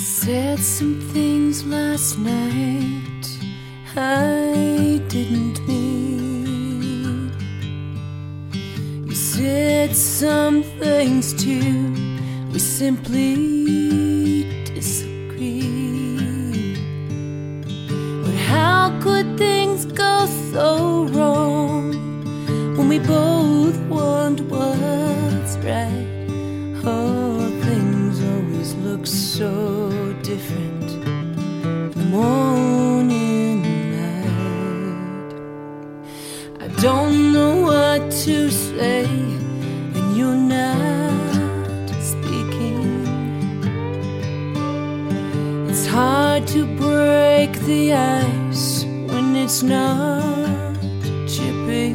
Said some things last night I didn't mean. You said some things too, we simply disagree. But how could things go so wrong when we both want what's right? Oh, things always look so different in the morning light. I don't know what to say when you're not speaking. It's hard to break the ice when it's not chipping.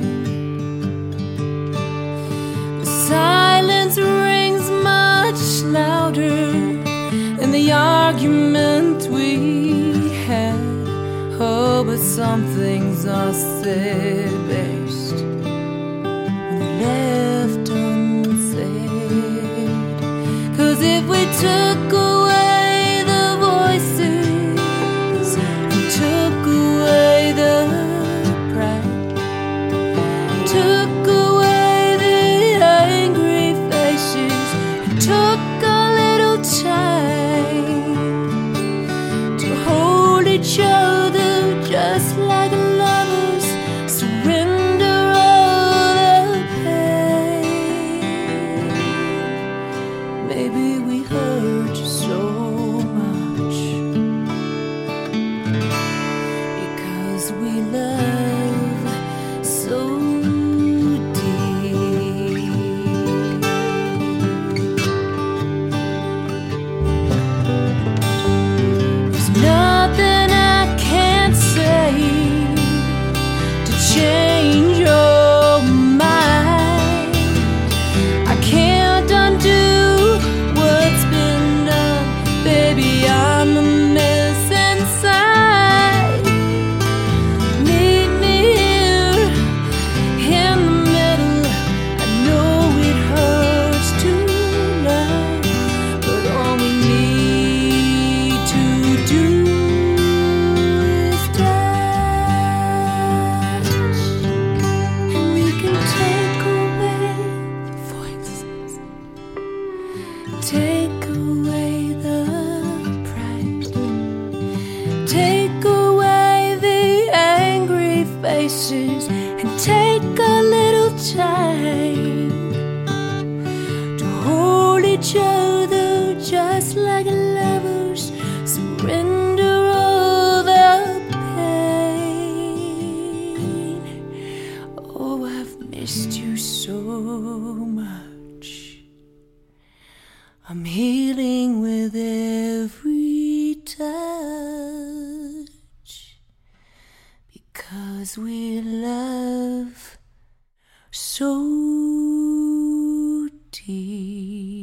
The silence rings much louder than the argument we had. Oh, but some things are said best when they're left unsaid. 'Cause if we took away the voices and took away the pride, took away the angry faces, and took a little time to hold each other just like lovers, surrender all the pain. Maybe we hurt you so much because we love so deep. There's nothing I can't say to change your mind. I can't undo what's been done. Baby, I'm a mess inside. Meet me here in the middle. I know it hurts tonight, but all we need to do is touch, and we can take away the voices, take away the pride, take away the angry faces, and take a little time to hold each other just like lovers, surrender all the pain. Oh, I've missed you so much. I'm healing with every touch because we love so deep.